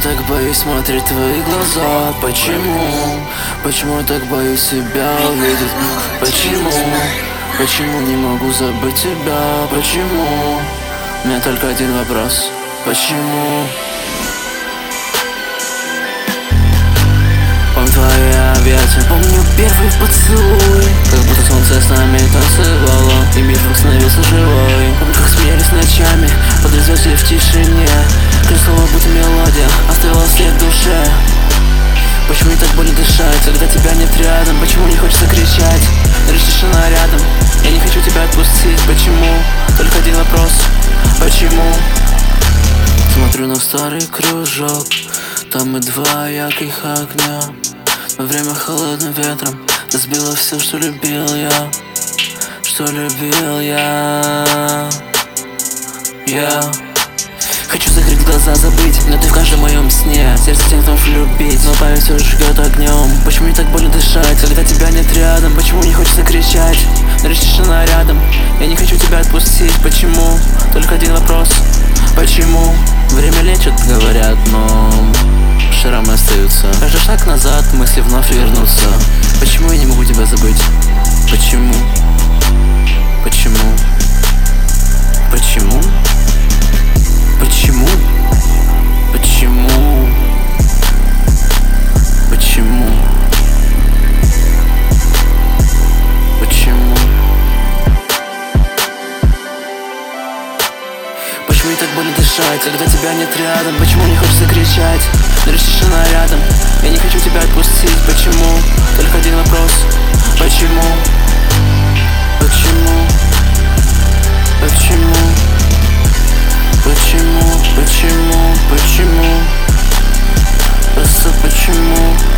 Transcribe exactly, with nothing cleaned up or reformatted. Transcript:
так боюсь смотреть в твои глаза? Почему? Почему я так боюсь себя увидеть? Почему? Почему не могу забыть тебя? Почему? У меня только один вопрос. Почему? Помню твои объятия, помню первый поцелуй, как будто солнце с нами танцевало, и мир становился живой. Помню, как смеялись ночами под звезды в тишине, как слово будто мелодия оставила след в душе. Почему не так больно дышать, когда тебя нет рядом? Почему не хочется кричать, лишь тишина рядом? Я не хочу тебя отпустить. Почему? Только один вопрос. Почему? Смотрю на старый кружок, там и два ярких огня. Во время холодным ветром разбило все, что любил я, что любил я. Я хочу закрыть глаза, забыть, но ты в каждом моем сне. Сердце тем, кто любить, но память все жгет огнем. Почему не так больно дышать, когда тебя нет рядом? Почему не хочется кричать, но лишь тишина рядом? Я не хочу тебя отпустить. Почему? Только один вопрос. Почему? Время лечит, говорят, но шрамы остаются. Каждый шаг назад, мысли вновь вернутся. Почему я не могу тебя забыть? Почему? Почему? Почему? Почему? Почему? Почему? Почему? Почему не так больно дышать, когда тебя нет рядом? Почему не хочется кричать, но лишь тишина рядом? Я не хочу тебя отпустить. Почему? Только один вопрос. Почему? Почему? Почему? Почему? Почему? Почему? Просто почему?